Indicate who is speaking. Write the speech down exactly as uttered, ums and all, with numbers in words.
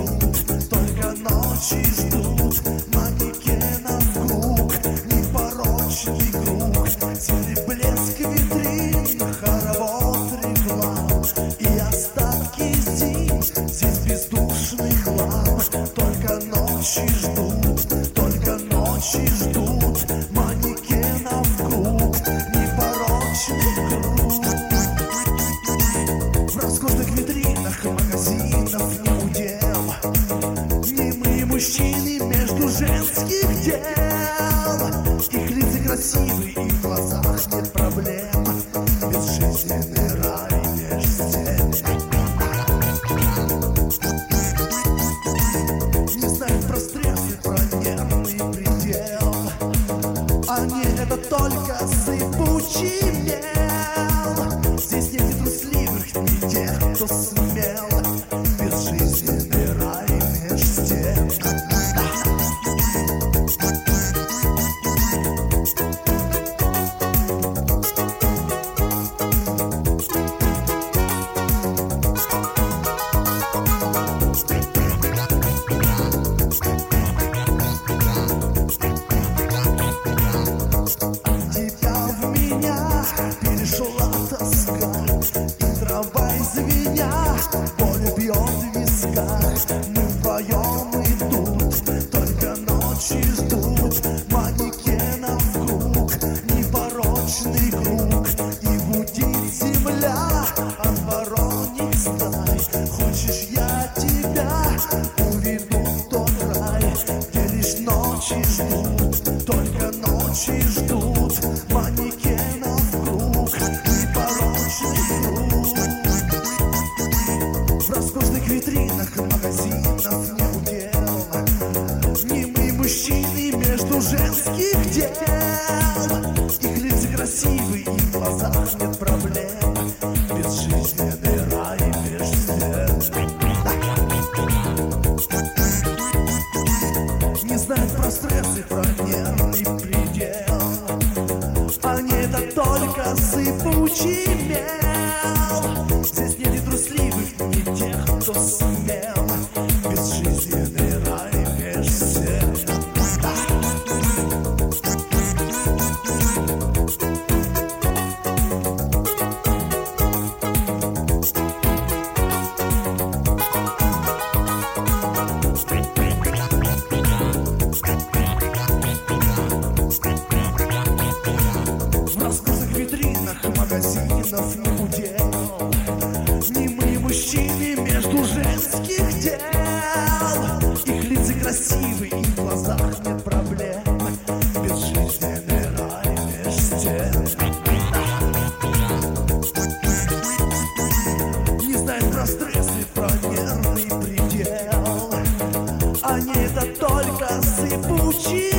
Speaker 1: ждут, только ночи ждут манекенов круг, непорочный круг, серый блеск витрин, хоровод реклам и остатки зим. Здесь бездушный хлам, только ночи ждут, только ночи ждут манекенов круг, непорочный круг. В роскошных витринах магазинов не удел, немые мужчины между женских дел. Их лица красивые, и в глазах нет проблем, безжизненный рай меж стен. Не знают про стресс и про нервный предел, они это только сыпучий мел. Здесь нет ни трусливых, ни тех, кто смел, безжизненный рай меж стен. Перешла тоска, и трамвай звеня, боль бьет в висках. Мы вдвоем идут, только ночи ждут манекенов круг, непорочный круг. И гудит земля от вороньих стай. Хочешь, я тебя уведу в тот рай, где лишь ночи ждут, только ночи ждут манекенов круг, непорочный круг. В роскошных витринах магазинов не удел, немые мужчины между женских дел. Их лица красивые, и в глазах нет проблем, безжизненный рай меж стен. Не знают про стресс и про нервный предел, они это только сыпучий мел. Здесь нет ни трусливых, ни тех, кто смел, безжизненный рай меж стен. Магазинов не удел, немые мужчины между женских дел. Их лица красивые, и в глазах нет проблем, безжизненный рай меж стен. Не знают про стресс и про нервный предел, они это только сыпучий